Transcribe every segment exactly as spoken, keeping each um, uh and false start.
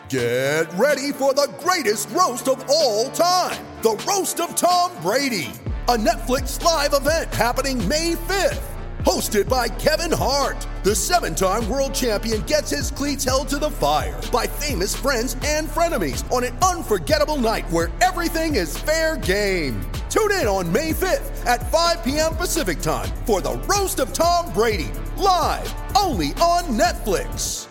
Get ready for the greatest roast of all time, the Roast of Tom Brady, a Netflix live event happening May fifth. Hosted by Kevin Hart, the seven-time world champion gets his cleats held to the fire by famous friends and frenemies on an unforgettable night where everything is fair game. Tune in on May fifth at five p.m. Pacific time for the Roast of Tom Brady, live only on Netflix.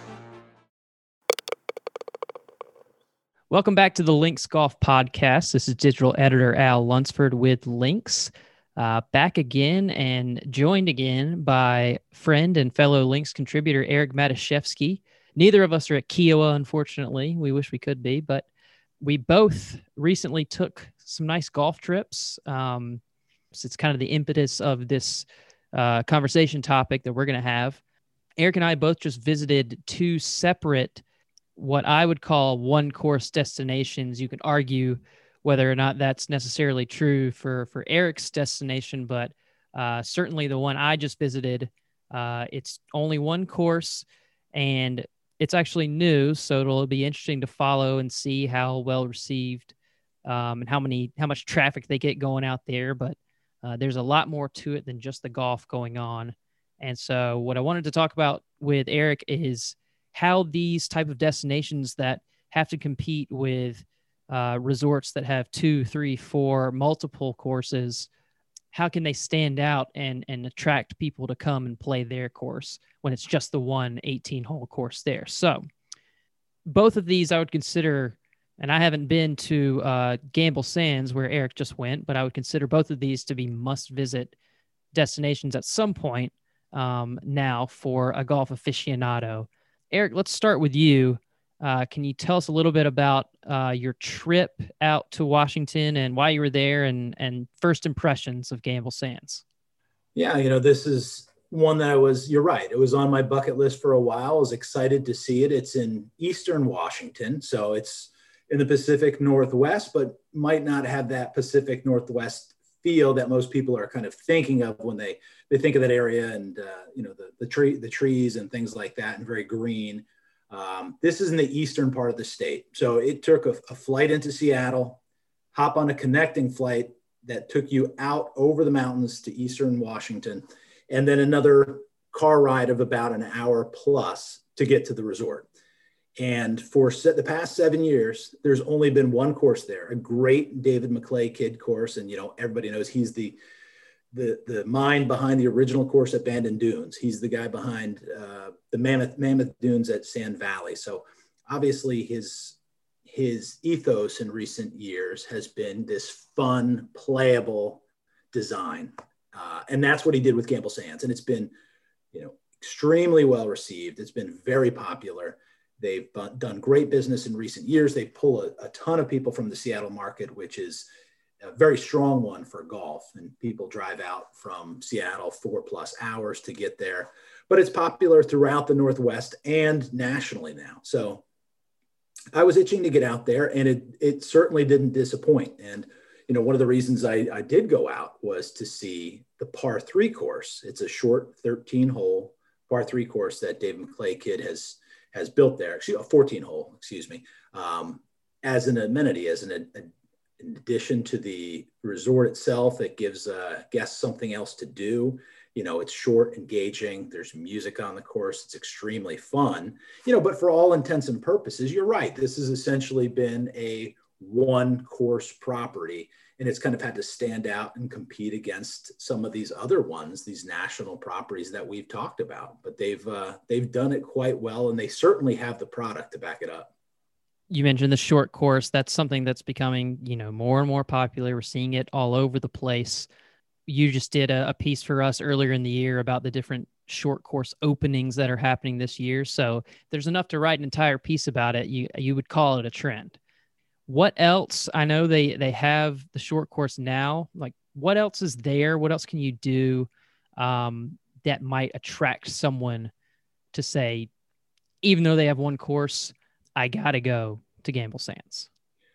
Welcome back to the Lynx Golf Podcast. This is digital editor Al Lunsford with Lynx. Uh, back again and joined again by friend and fellow Lynx contributor Eric Matuszewski. Neither of us are at Kiowa, unfortunately. We wish we could be, but we both recently took some nice golf trips. Um, so it's kind of the impetus of this uh, conversation topic that we're going to have. Eric and I both just visited two separate, what I would call one-course destinations. You can argue whether or not that's necessarily true for, for Eric's destination, but uh, certainly the one I just visited, uh, it's only one course, and it's actually new, so it'll be interesting to follow and see how well received um, and how many how much traffic they get going out there. But uh, there's a lot more to it than just the golf going on. And so what I wanted to talk about with Eric is how these type of destinations that have to compete with Uh, resorts that have two, three, four, multiple courses, how can they stand out and and attract people to come and play their course when it's just the one eighteen-hole course there? So both of these I would consider, and I haven't been to uh, Gamble Sands where Eric just went, but I would consider both of these to be must-visit destinations at some point um, now for a golf aficionado. Eric, let's start with you. Uh, can you tell us a little bit about uh, your trip out to Washington and why you were there and, and first impressions of Gamble Sands? Yeah, you know, this is one that I was, you're right. It was on my bucket list for a while. I was excited to see it. It's in Eastern Washington. So it's in the Pacific Northwest, but might not have that Pacific Northwest feel that most people are kind of thinking of when they, they think of that area and, uh, you know, the, the tree, the trees and things like that, and very green. Um, this is in the eastern part of the state. So it took a, a flight into Seattle, hop on a connecting flight that took you out over the mountains to Eastern Washington, and then another car ride of about an hour plus to get to the resort. And for se- the past seven years, there's only been one course there, a great David McClay kid course. And, you know, everybody knows he's the the the mind behind the original course at Bandon Dunes. He's the guy behind uh, the Mammoth Mammoth Dunes at Sand Valley. So obviously his his ethos in recent years has been this fun, playable design, uh, and that's what he did with Gamble Sands. And it's been, you know, extremely well received. It's been very popular. They've done great business in recent years. They pull a, a ton of people from the Seattle market, which is a very strong one for golf, and people drive out from Seattle four plus hours to get there, but it's popular throughout the Northwest and nationally now. So I was itching to get out there, and it, it certainly didn't disappoint. And, you know, one of the reasons I, I did go out was to see the par three course. It's a short thirteen hole par three course that David McClay kid has, has built there, actually a fourteen hole, excuse me, um, as an amenity, as an, a, in addition to the resort itself, it gives uh, guests something else to do. You know, it's short, engaging. There's music on the course. It's extremely fun, you know, but for all intents and purposes, you're right. This has essentially been a one course property, and it's kind of had to stand out and compete against some of these other ones, these national properties that we've talked about. But they've uh, they've done it quite well, and they certainly have the product to back it up. You mentioned the short course. That's something that's becoming, you know, more and more popular. We're seeing it all over the place. You just did a, a piece for us earlier in the year about the different short course openings that are happening this year. So there's enough to write an entire piece about it. You you would call it a trend. What else? I know they they have the short course now. Like, what else is there? What else can you do um, that might attract someone to say, even though they have one course, I got to go to Gamble Sands?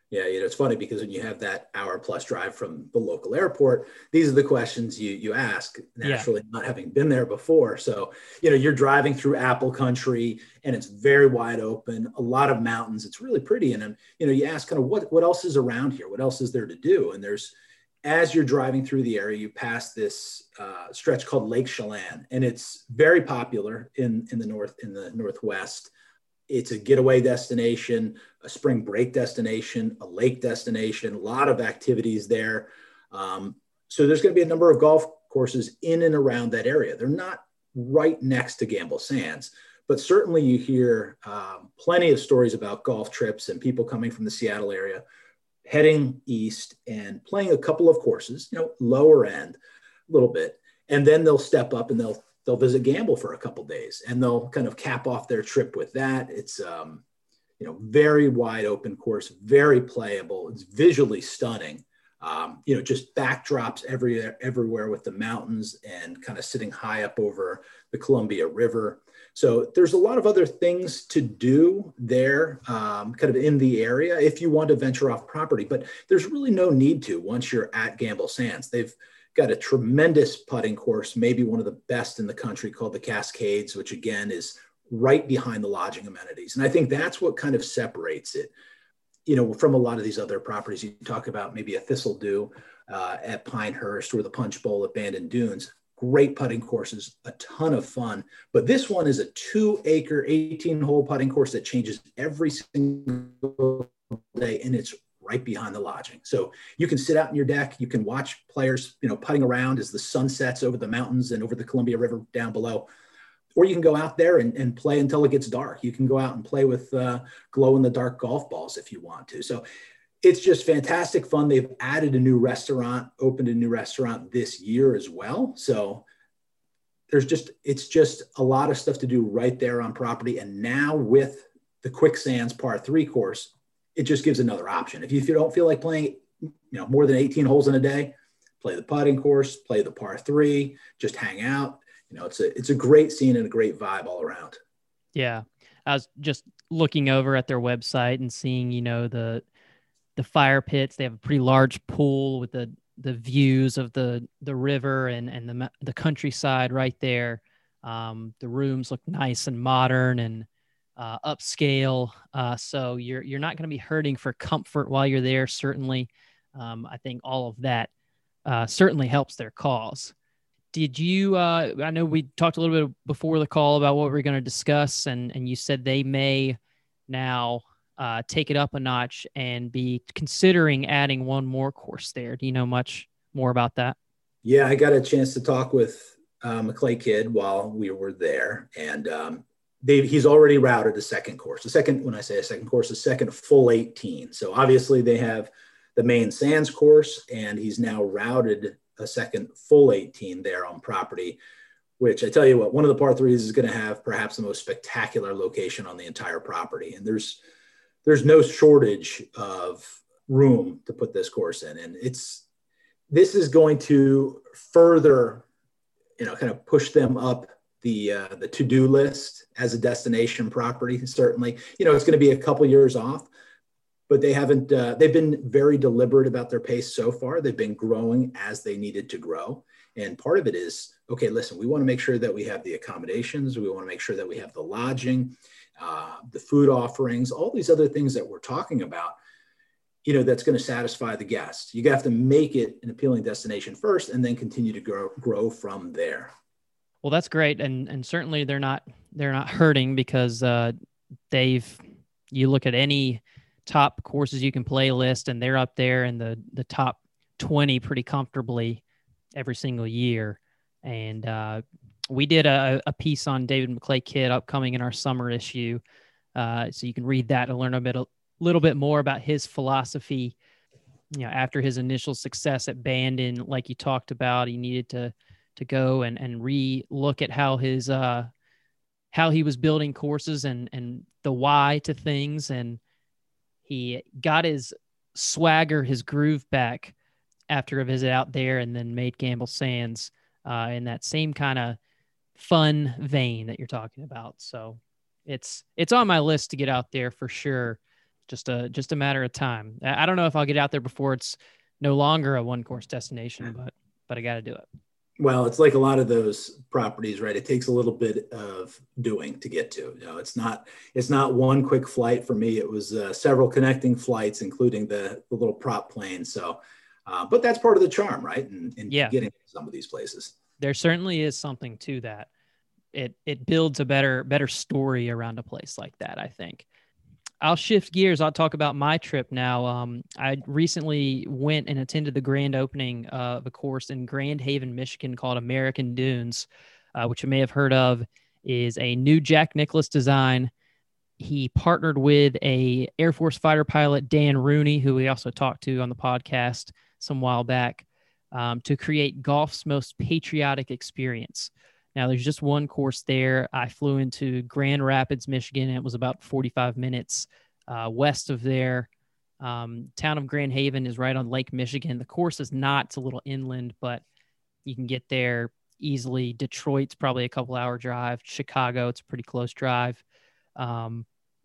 Yeah, you know, it's funny because when you have that hour plus drive from the local airport, these are the questions you you ask, naturally, yeah. not having been there before. So, you know, you're driving through apple country and it's very wide open, a lot of mountains. It's really pretty. And then, you know, you ask kind of what, what else is around here? What else is there to do? And there's, as you're driving through the area, you pass this uh, stretch called Lake Chelan, and it's very popular in, in the north, in the Northwest. It's a getaway destination, a spring break destination, a lake destination, a lot of activities there. Um, so there's going to be a number of golf courses in and around that area. They're not right next to Gamble Sands, but certainly you hear um, plenty of stories about golf trips and people coming from the Seattle area, heading east and playing a couple of courses, you know, lower end a little bit. And then they'll step up and they'll They'll visit Gamble for a couple of days, and they'll kind of cap off their trip with that. It's, um, you know, very wide open course, very playable. It's visually stunning. Um, you know, just backdrops everywhere, everywhere with the mountains and kind of sitting high up over the Columbia River. So there's a lot of other things to do there, um, kind of in the area if you want to venture off property, but there's really no need to once you're at Gamble Sands. They've got a tremendous putting course, maybe one of the best in the country, called the Cascades, which again is right behind the lodging amenities. And I think that's what kind of separates it, you know, from a lot of these other properties. You talk about maybe a Thistledew uh, at Pinehurst or the Punch Bowl at Bandon Dunes. Great putting courses, a ton of fun. But this one is a two acre, eighteen hole putting course that changes every single day. And it's right behind the lodging. So you can sit out in your deck, you can watch players, you know, putting around as the sun sets over the mountains and over the Columbia River down below. Or you can go out there and, and play until it gets dark. You can go out and play with uh, glow in the dark golf balls if you want to. So it's just fantastic fun. They've added a new restaurant, opened a new restaurant this year as well. So there's just, it's just a lot of stuff to do right there on property. And now with the Quicksands par three course, it just gives another option. If you, if you don't feel like playing, you know, more than eighteen holes in a day, play the putting course, play the par three, just hang out. You know, it's a, it's a great scene and a great vibe all around. Yeah. I was just looking over at their website and seeing, you know, the, the fire pits. They have a pretty large pool with the, the views of the, the river and, and the, the countryside right there. Um, the rooms look nice and modern and uh, upscale. Uh, so you're, you're not going to be hurting for comfort while you're there. Certainly. Um, I think all of that uh, certainly helps their cause. Did you, uh, I know we talked a little bit before the call about what we're going to discuss, and, and you said they may now uh, take it up a notch and be considering adding one more course there. Do you know much more about that? Yeah, I got a chance to talk with uh, McClay Kidd while we were there, and um, they, he's already routed a second course. The second, when I say a second course, a second full eighteen. So obviously they have the main Sands course, and he's now routed a second full eighteen there on property, which I tell you what, one of the par threes is going to have perhaps the most spectacular location on the entire property. And there's, there's no shortage of room to put this course in. And it's, this is going to further, you know, kind of push them up the, uh, the to-do list as a destination property. Certainly, you know, it's going to be a couple years off, but they haven't, uh, they've been very deliberate about their pace so far. They've been growing as they needed to grow. And part of it is, okay, listen, we want to make sure that we have the accommodations. We want to make sure that we have the lodging, uh, the food offerings, all these other things that we're talking about, you know, that's going to satisfy the guests. You have to make it an appealing destination first and then continue to grow, grow from there. Well, that's great. And, and certainly they're not, they're not hurting because uh, they've, you look at any top courses you can play list, and they're up there in the, the top twenty pretty comfortably every single year. And uh, we did a, a piece on David McClay Kidd upcoming in our summer issue. Uh, so you can read that and learn a bit, a little bit more about his philosophy. You know, after his initial success at Bandon, like you talked about, he needed to, to go and, and re-look at how his, uh, how he was building courses and, and the why to things. And he got his swagger, his groove back after a visit out there, and then made Gamble Sands uh, in that same kind of fun vein that you're talking about. So it's it's on my list to get out there for sure. Just a just a matter of time. I I don't know if I'll get out there before it's no longer a one course destination, but but I got to do it. Well, it's like a lot of those properties, right? It takes a little bit of doing to get to. You know, it's not it's not one quick flight for me. It was uh, several connecting flights, including the, the little prop plane. So, uh, but that's part of the charm, right? And in, in yeah. getting to some of these places, there certainly is something to that. It it builds a better better story around a place like that, I think. I'll shift gears. I'll talk about my trip now. Um, I recently went and attended the grand opening of a course in Grand Haven, Michigan called American Dunes, uh, which you may have heard of, is a new Jack Nicklaus design. He partnered with a Air Force fighter pilot, Dan Rooney, who we also talked to on the podcast some while back, um, to create golf's most patriotic experience. Now, there's just one course there. I flew into Grand Rapids, Michigan. It was about forty-five minutes uh, west of there. Um, town of Grand Haven is right on Lake Michigan. The course is not. It's a little inland, but you can get there easily. Detroit's probably a couple hour drive. Chicago, it's a pretty close drive. Um,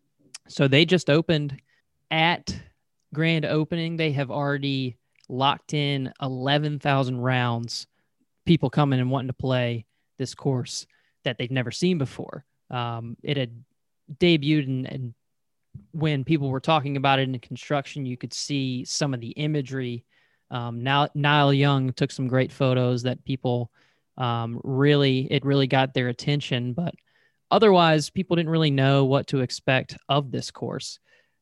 so they just opened at grand opening. They have already locked in eleven thousand rounds, people coming and wanting to play this course that they've never seen before. Um, it had debuted, and, and when people were talking about it in construction, you could see some of the imagery. Um, now, Niall Young took some great photos that people um, really, it really got their attention, but otherwise people didn't really know what to expect of this course.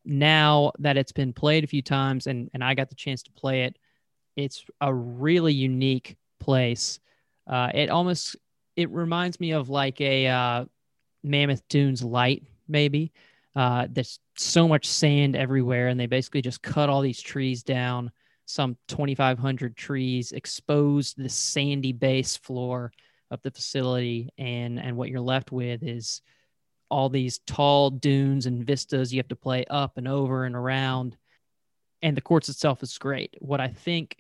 Now that it's been played a few times and, and I got the chance to play it, it's a really unique place. Uh, it almost, it reminds me of like a uh, Mammoth Dunes light, maybe. Uh, there's so much sand everywhere, and they basically just cut all these trees down, some twenty-five hundred trees, exposed the sandy base floor of the facility, and, and what you're left with is all these tall dunes and vistas you have to play up and over and around, and the course itself is great. What I think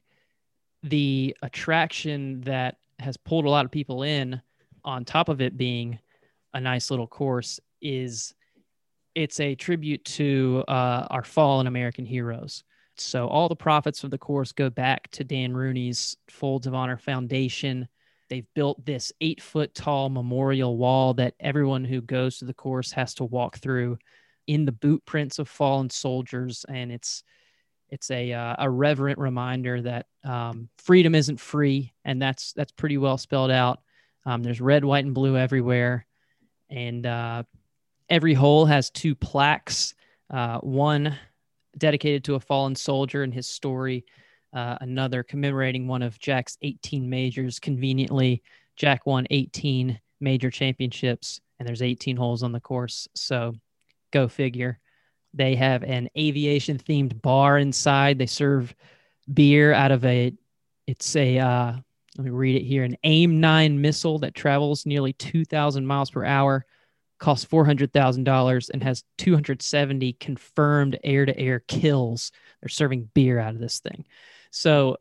the attraction that has pulled a lot of people in, on top of it being a nice little course, is it's a tribute to uh, our fallen American heroes. So all the profits of the course go back to Dan Rooney's Folds of Honor Foundation. They've built this eight foot tall memorial wall that everyone who goes to the course has to walk through in the boot prints of fallen soldiers. And it's, it's a, uh, a reverent reminder that um, freedom isn't free. And that's, that's pretty well spelled out. Um, there's red, white, and blue everywhere. And uh, every hole has two plaques, uh, one dedicated to a fallen soldier and his story, uh, another commemorating one of Jack's eighteen majors. Conveniently, Jack won eighteen major championships, and there's eighteen holes on the course. So go figure. They have an aviation-themed bar inside. They serve beer out of a, it's a, uh, let me read it here, an AIM nine missile that travels nearly two thousand miles per hour, costs four hundred thousand dollars, and has two hundred seventy confirmed air-to-air kills. They're serving beer out of this thing. So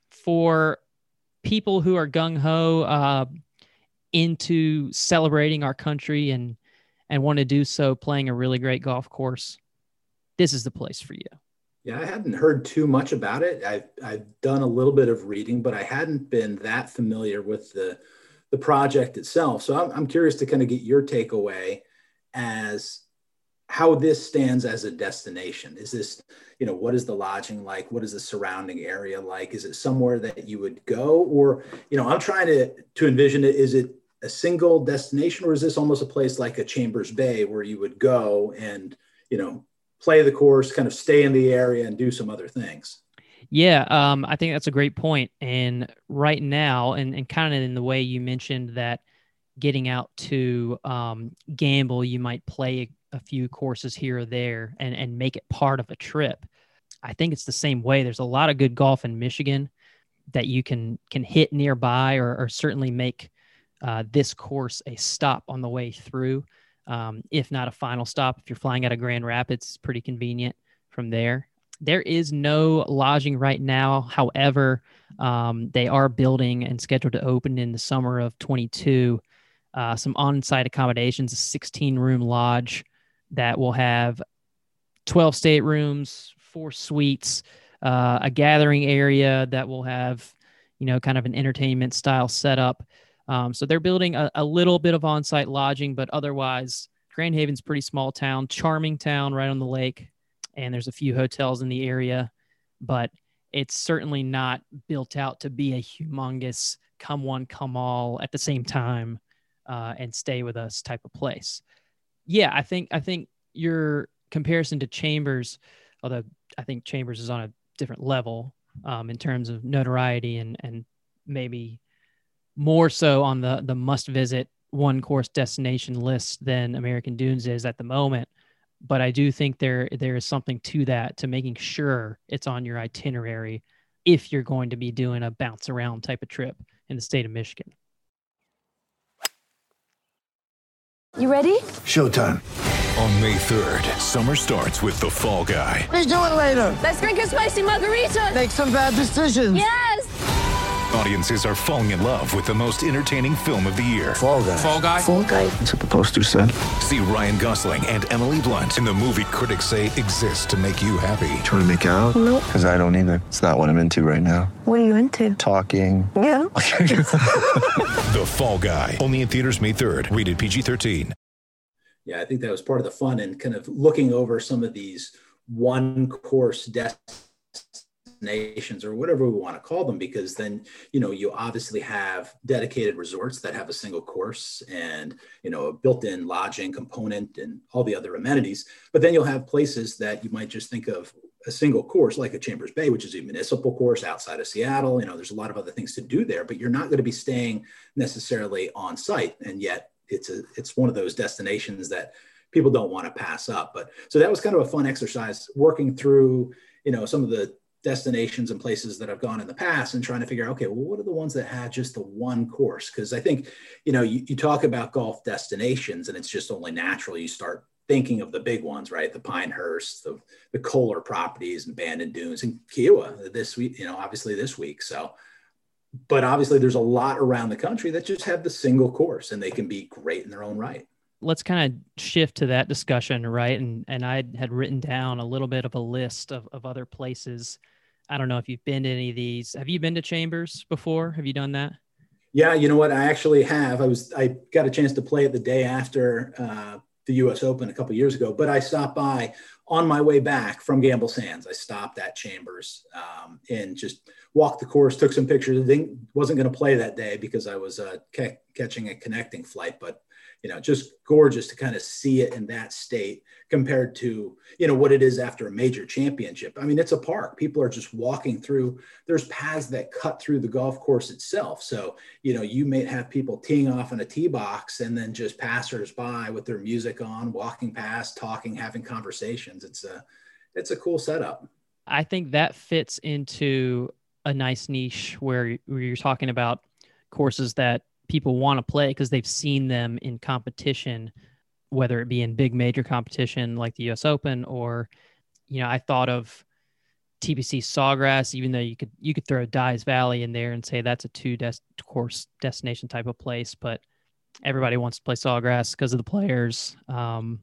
for people who are gung-ho uh, into celebrating our country and, and want to do so playing a really great golf course, this is the place for you. Yeah, I hadn't heard too much about it. I've, I've done a little bit of reading, but I hadn't been that familiar with the, the project itself. So I'm, I'm curious to kind of get your takeaway as how this stands as a destination. Is this, you know, what is the lodging like? What is the surrounding area like? Is it somewhere that you would go? Or, you know, I'm trying to, to envision it. Is it a single destination, or is this almost a place like a Chambers Bay where you would go and, you know, play the course, kind of stay in the area and do some other things? Yeah, um, I think that's a great point. And right now, and, and kind of in the way you mentioned that getting out to um, gamble, you might play a few courses here or there and, and make it part of a trip. I think it's the same way. There's a lot of good golf in Michigan that you can can hit nearby, or, or certainly make uh, this course a stop on the way through. Um, if not a final stop, if you're flying out of Grand Rapids, it's pretty convenient from there. There is no lodging right now. However, um, they are building and scheduled to open in the summer of twenty-two uh, some on-site accommodations, a sixteen room lodge that will have twelve staterooms, four suites, uh, a gathering area that will have, you know, kind of an entertainment style setup. Um, so they're building a, a little bit of on-site lodging, but otherwise Grand Haven's a pretty small town, charming town right on the lake. And there's a few hotels in the area, but it's certainly not built out to be a humongous come one, come all at the same time uh, and stay with us type of place. Yeah, I think I think your comparison to Chambers, although I think Chambers is on a different level um, in terms of notoriety and and maybe more so on the the must visit one course destination list than American Dunes is at the moment. But I do think there there is something to that, to making sure it's on your itinerary if you're going to be doing a bounce around type of trip in the state of Michigan. You ready? Showtime. On May third, summer starts with The Fall Guy. Let's do it later. Let's drink a spicy margarita. Make some bad decisions. Yes. Audiences are falling in love with the most entertaining film of the year. Fall Guy. Fall Guy? Fall Guy. That's what the poster said. See Ryan Gosling and Emily Blunt in the movie critics say exists to make you happy. Trying to make it out? Nope. Because I don't either. It's not what I'm into right now. What are you into? Talking. Yeah. The Fall Guy. Only in theaters May third. Rated P G thirteen. Yeah, I think that was part of the fun and kind of looking over some of these one course destinations or whatever we want to call them, because then, you know, you obviously have dedicated resorts that have a single course and, you know, a built-in lodging component and all the other amenities. But then you'll have places that you might just think of a single course, like a Chambers Bay, which is a municipal course outside of Seattle. You know, there's a lot of other things to do there, but you're not going to be staying necessarily on site. And yet it's a, it's one of those destinations that people don't want to pass up. But so that was kind of a fun exercise working through, you know, some of the destinations and places that I've gone in the past and trying to figure out, okay, well, what are the ones that had just the one course? Because I think, you know, you, you talk about golf destinations and it's just only natural. You start thinking of the big ones, right? The Pinehurst, the, the Kohler properties and Bandon Dunes and Kiowa this week, you know, obviously this week. So, but obviously there's a lot around the country that just have the single course and they can be great in their own right. Let's kind of shift to that discussion, right? And and I had written down a little bit of a list of, of other places. I don't know if you've been to any of these. Have you been to Chambers before? Have you done that? Yeah, you know what? I actually have. I was I got a chance to play it the day after uh, the U S Open a couple of years ago, but I stopped by on my way back from Gamble Sands. I stopped at Chambers um, and just walked the course, took some pictures. I think wasn't going to play that day because I was uh, ca- catching a connecting flight, but you know, just gorgeous to kind of see it in that state compared to, you know, what it is after a major championship. I mean, it's a park. People are just walking through. There's paths that cut through the golf course itself. So, you know, you may have people teeing off in a tee box and then just passersby with their music on, walking past, talking, having conversations. It's a, it's a cool setup. I think that fits into a nice niche where, where you're talking about courses that people want to play because they've seen them in competition, whether it be in big major competition like the U S Open or, you know, I thought of T P C Sawgrass, even though you could you could throw Dyes Valley in there and say that's a two des- course destination type of place, but everybody wants to play Sawgrass because of the players. Um,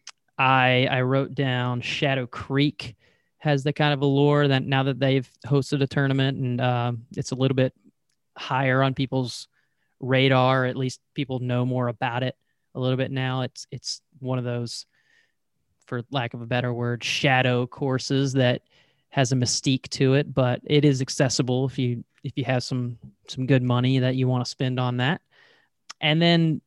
I I wrote down Shadow Creek has the kind of allure that now that they've hosted a tournament and uh, it's a little bit higher on people's radar, at least people know more about it a little bit now. It's it's one of those, for lack of a better word, shadow courses that has a mystique to it, but it is accessible if you if you have some some good money that you want to spend on that. And then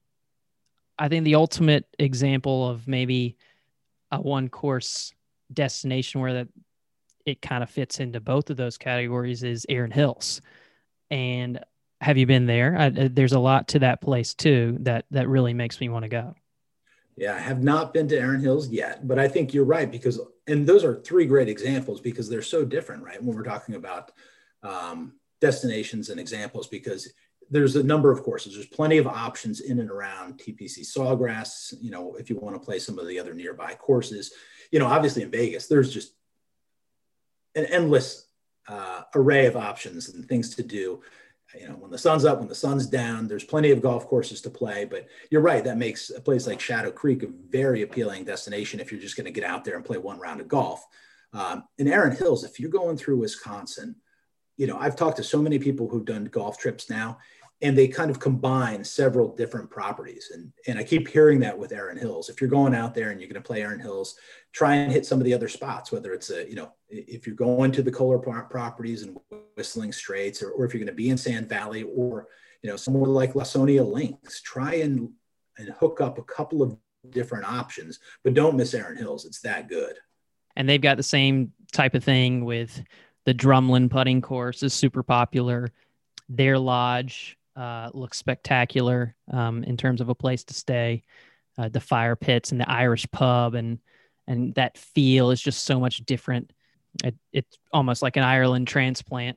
I think the ultimate example of maybe a one course destination where that it kind of fits into both of those categories is Erin Hills. And have you been there? I, there's a lot to that place too that that really makes me want to go. Yeah, I have not been to Erin Hills yet, but I think you're right because, and those are three great examples because they're so different, right? When we're talking about um, destinations and examples, because there's a number of courses. There's plenty of options in and around T P C Sawgrass. You know, if you want to play some of the other nearby courses, you know, obviously in Vegas, there's just an endless uh, array of options and things to do. you know, when the sun's up, when the sun's down, there's plenty of golf courses to play. But you're right, that makes a place like Shadow Creek a very appealing destination if you're just going to get out there and play one round of golf. Um, in Erin Hills, if you're going through Wisconsin, you know, I've talked to so many people who've done golf trips now, and they kind of combine several different properties. And, and I keep hearing that with Erin Hills. If you're going out there and you're going to play Erin Hills, try and hit some of the other spots, whether it's a, you know, if you're going to the Kohler properties and Whistling Straits, or, or if you're going to be in Sand Valley, or, you know, somewhere like Lawsonia Links, try and, and hook up a couple of different options, but don't miss Erin Hills. It's that good. And they've got the same type of thing with the Drumlin putting course is super popular. Their lodge uh, looks spectacular um, in terms of a place to stay. Uh, the fire pits and the Irish pub, and and that feel is just so much different. It, it's almost like an Ireland transplant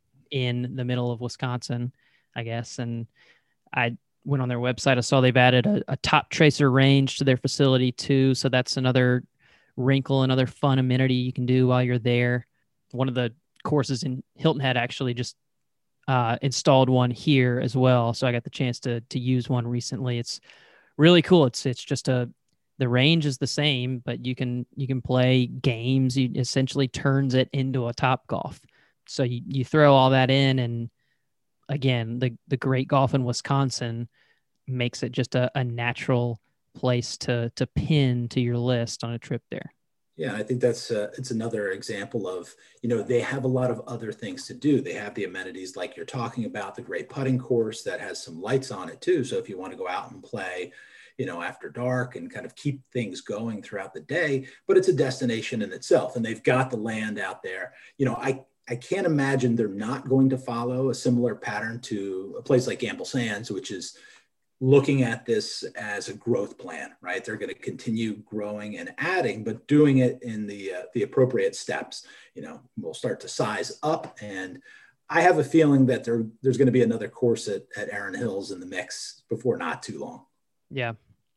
in the middle of Wisconsin, I guess. And I went on their website. I saw they've added a, a top tracer range to their facility too. So that's another wrinkle, another fun amenity you can do while you're there. One of the courses in Hilton Head actually just uh, installed one here as well. So I got the chance to to use one recently. It's really cool. It's it's just a, the range is the same, but you can you can play games. You essentially turns it into a Top Golf. So you, you throw all that in, and again, the the great golf in Wisconsin makes it just a, a natural place to to pin to your list on a trip there. Yeah, I think that's uh, it's another example of, you know, they have a lot of other things to do. They have the amenities like you're talking about, the great putting course that has some lights on it too. So if you want to go out and play, you know, after dark and kind of keep things going throughout the day, but it's a destination in itself, and they've got the land out there. You know, I, I can't imagine they're not going to follow a similar pattern to a place like Gamble Sands, which is looking at this as a growth plan, right? They're going to continue growing and adding, but doing it in the uh, the appropriate steps. You know, we'll start to size up, and I have a feeling that there there's going to be another course at, at Erin Hills in the mix before not too long. Yeah.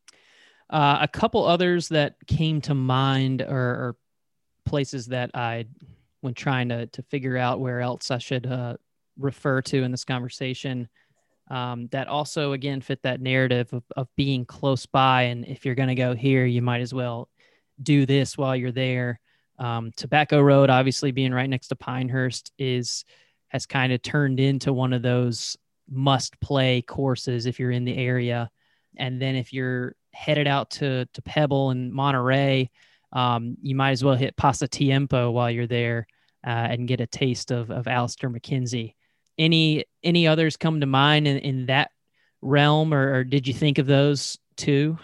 Uh, a couple others that came to mind are, are places that I, when trying to to figure out where else I should uh, refer to in this conversation, Um, that also, again, fit that narrative of, of being close by. And if you're going to go here, you might as well do this while you're there. Um, Tobacco Road, obviously being right next to Pinehurst, is has kind of turned into one of those must play courses if you're in the area. And then if you're headed out to, to Pebble and Monterey, um, you might as well hit Pasatiempo while you're there uh, and get a taste of, of Alistair McKenzie. Any any others come to mind in, in that realm, or, or did you think of those too?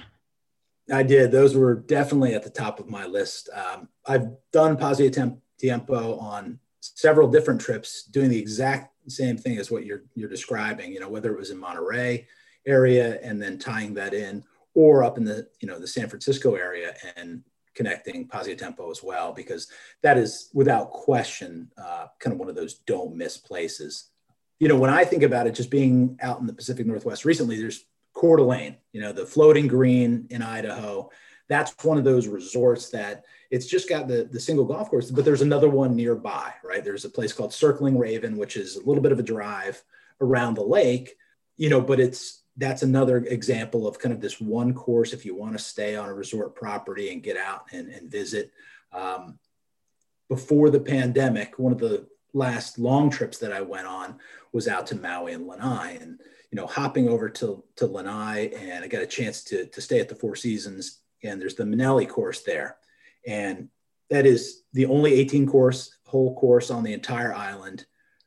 I did. Those were definitely at the top of my list. Um, I've done Pasatiempo on several different trips, doing the exact same thing as what you're you're describing. You know, whether it was in Monterey area and then tying that in, or up in the you know the San Francisco area and connecting Pasatiempo as well, because that is without question uh, kind of one of those don't miss places. You know, when I think about it, just being out in the Pacific Northwest recently, there's Coeur d'Alene, you know, the floating green in Idaho. That's one of those resorts that it's just got the, the single golf course, but there's another one nearby, right? There's a place called Circling Raven, which is a little bit of a drive around the lake, you know, but it's, that's another example of kind of this one course if you want to stay on a resort property and get out and, and visit. Um, before the pandemic, one of the last long trips that I went on was out to Maui and Lanai, and, you know, hopping over to, to Lanai, and I got a chance to, to stay at the Four Seasons, and there's the Manelli course there. And that is the only eighteen course, whole course on the entire island,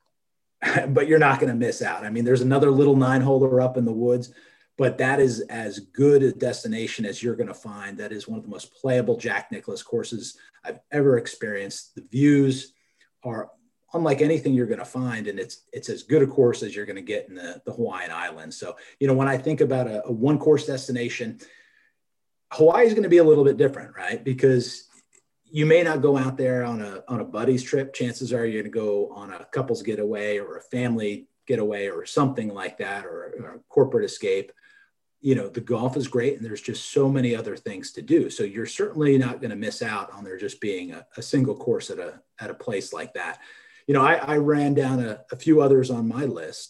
but you're not going to miss out. I mean, there's another little nine holer up in the woods, but that is as good a destination as you're going to find. That is one of the most playable Jack Nicklaus courses I've ever experienced. The views are unlike anything you're going to find, and it's it's as good a course as you're going to get in the, the Hawaiian Islands. So, you know, when I think about a, a one course destination, Hawaii is going to be a little bit different, right? Because you may not go out there on a on a buddy's trip. Chances are you're going to go on a couple's getaway or a family getaway or something like that, or, or a corporate escape. You know, the golf is great, and there's just so many other things to do. So you're certainly not going to miss out on there just being a, a single course at a at a place like that. You know, I, I ran down a, a few others on my list.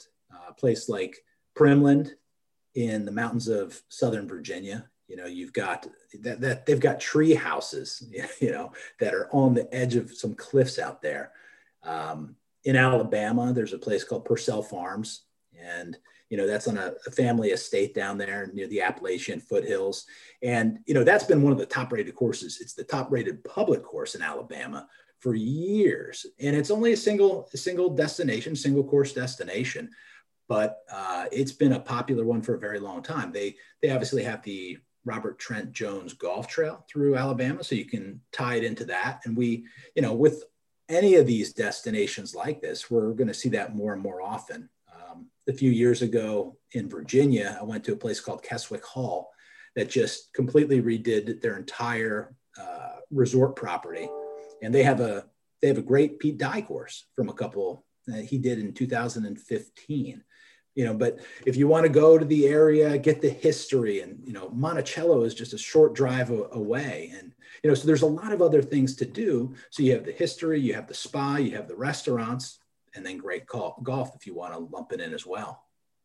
a place like Primland in the mountains of Southern Virginia. You know, you've got that, that they've got tree houses, you know, that are on the edge of some cliffs out there. Um, in Alabama, there's a place called Purcell Farms. And, you know, that's on a, a family estate down there near the Appalachian foothills. And, you know, that's been one of the top rated courses. It's the top rated public course in Alabama for years. And it's only a single, a single destination, single course destination. But uh, it's been a popular one for a very long time. They, they obviously have the Robert Trent Jones Golf Trail through Alabama, so you can tie it into that. And we, you know, with any of these destinations like this, we're going to see that more and more often. Um, a few years ago in Virginia, I went to a place called Keswick Hall that just completely redid their entire uh, resort property, and they have a they have a great Pete Dye course from a couple that he did in two thousand fifteen. You know, but if you want to go to the area, get the history, and, you know, Monticello is just a short drive a- away. And, you know, so there's a lot of other things to do. So you have the history, you have the spa, you have the restaurants, and then great golf, golf if you want to lump it in as well.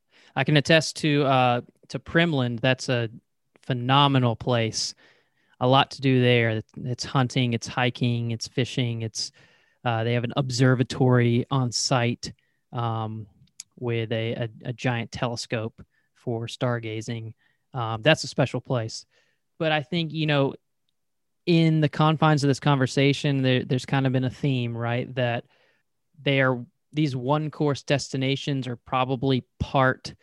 I can attest to, uh, to Primland. That's a phenomenal place. A lot to do there. It's hunting, it's hiking, it's fishing. It's, uh, they have an observatory on site. Um, with a, a, a giant telescope for stargazing. Um, that's a special place. But I think, you know, in the confines of this conversation, there, there's kind of been a theme, right? That they are, these one course destinations are probably part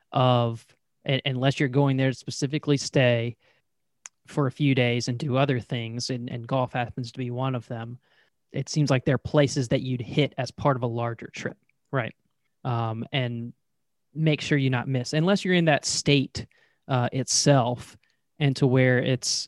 of, unless you're going there to specifically stay for a few days and do other things, and, and golf happens to be one of them. It seems like they're places that you'd hit as part of a larger trip, right? Um, and make sure you not miss, unless you're in that state uh, itself, and to where it's,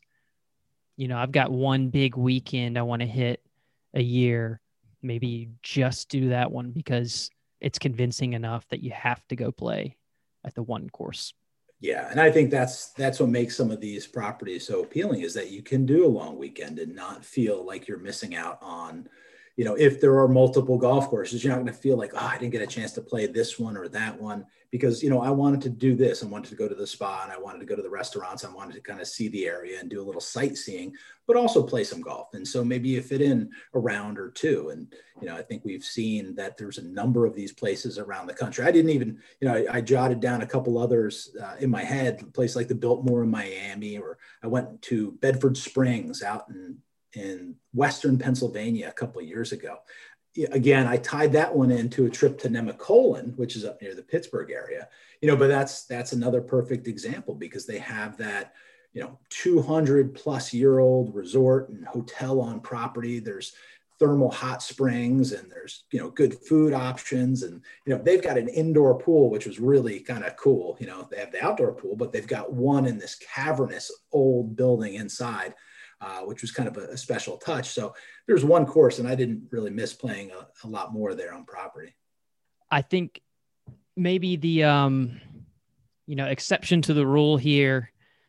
you know, I've got one big weekend I want to hit a year. Maybe you just do that one because it's convincing enough that you have to go play at the one course. Yeah. And I think that's, that's what makes some of these properties so appealing, is that you can do a long weekend and not feel like you're missing out on, you know, if there are multiple golf courses, you're not going to feel like, oh, I didn't get a chance to play this one or that one because, you know, I wanted to do this. I wanted to go to the spa, and I wanted to go to the restaurants. I wanted to kind of see the area and do a little sightseeing, but also play some golf. And so maybe you fit in a round or two. And, you know, I think we've seen that there's a number of these places around the country. I didn't even, you know, I, I jotted down a couple others uh, in my head, a place like the Biltmore in Miami, or I went to Bedford Springs out in in Western Pennsylvania a couple of years ago. Again, I tied that one into a trip to Nemacolin, which is up near the Pittsburgh area, you know, but that's, that's another perfect example because they have that, you know, two hundred plus year old resort and hotel on property. There's thermal hot springs, and there's, you know, good food options. And, you know, they've got an indoor pool, which was really kind of cool. You know, they have the outdoor pool, but they've got one in this cavernous old building inside. Uh, which was kind of a, a special touch. So there's one course, and I didn't really miss playing a, a lot more there on property. I think maybe the, um, you know, exception to the rule here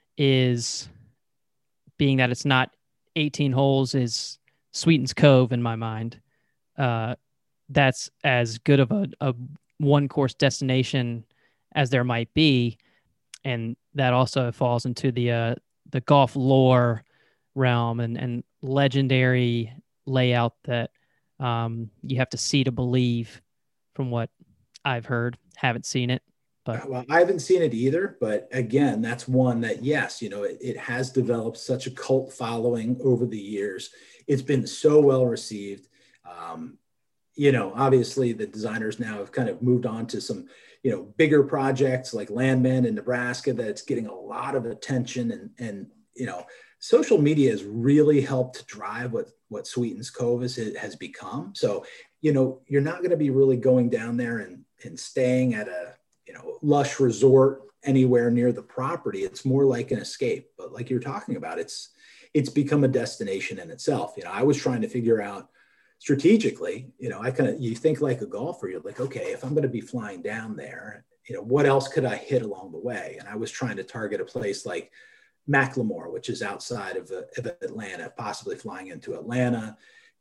is being that it's not eighteen holes is Sweetens Cove in my mind. Uh, that's as good of a, a one course destination as there might be. And that also falls into the, uh, the golf lore realm and, and legendary layout that um, you have to see to believe, from what I've heard. Haven't seen it, but well, I haven't seen it either. But again, that's one that, yes, you know, it, it has developed such a cult following over the years. It's been so well received. Um, you know, obviously the designers now have kind of moved on to some, you know, bigger projects like Landman in Nebraska that's getting a lot of attention, and, and, you know, social media has really helped drive what, what Sweetens Cove is, it has become. So, you know, you're not going to be really going down there and, and staying at a, you know, lush resort anywhere near the property. It's more like an escape. But like you're talking about, it's, it's become a destination in itself. You know, I was trying to figure out strategically, you know, I kind of, you think like a golfer, you're like, okay, if I'm going to be flying down there, you know, what else could I hit along the way? And I was trying to target a place like Macklemore, which is outside of, uh, of Atlanta, possibly flying into Atlanta.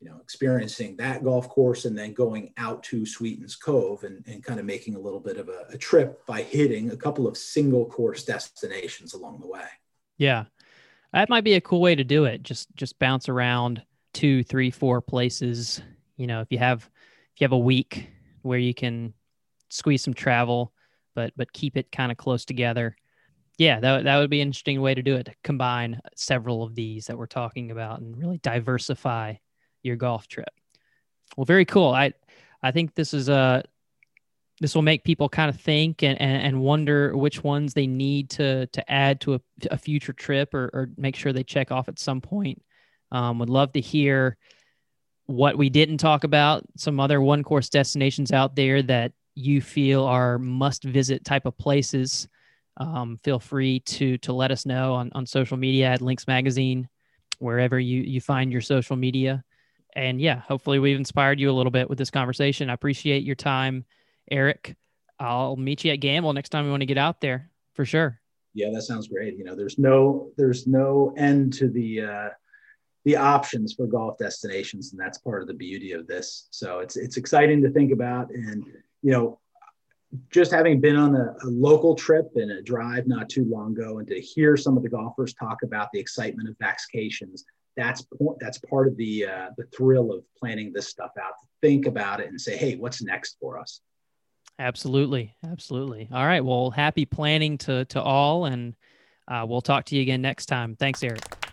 you know, experiencing that golf course and then going out to Sweetens Cove and, and kind of making a little bit of a, a trip by hitting a couple of single course destinations along the way. Yeah, that might be a cool way to do it. Just just bounce around two, three, four places. You know, if you have if you have a week where you can squeeze some travel, but but keep it kind of close together. Yeah, that that would be an interesting way to do it. To combine several of these that we're talking about and really diversify your golf trip. Well, very cool. I I think this is a this will make people kind of think and, and, and wonder which ones they need to to add to a, a future trip or, or make sure they check off at some point. Um, would love to hear what we didn't talk about, some other one course destinations out there that you feel are must visit type of places. Um, feel free to to let us know on, on social media at Links Magazine, wherever you, you find your social media. And yeah, hopefully we've inspired you a little bit with this conversation. I appreciate your time, Eric. I'll meet you at Gamble next time we want to get out there for sure. Yeah, that sounds great. You know, there's no, there's no end to the, uh, the options for golf destinations. And that's part of the beauty of this. So it's, it's exciting to think about. And, you know, just having been on a, a local trip and a drive not too long ago, and to hear some of the golfers talk about the excitement of vacations, that's that's part of the uh, the thrill of planning this stuff out. To think about it and say, hey, what's next for us? Absolutely, absolutely. All right, well, happy planning to to all, and uh, we'll talk to you again next time. Thanks, Eric.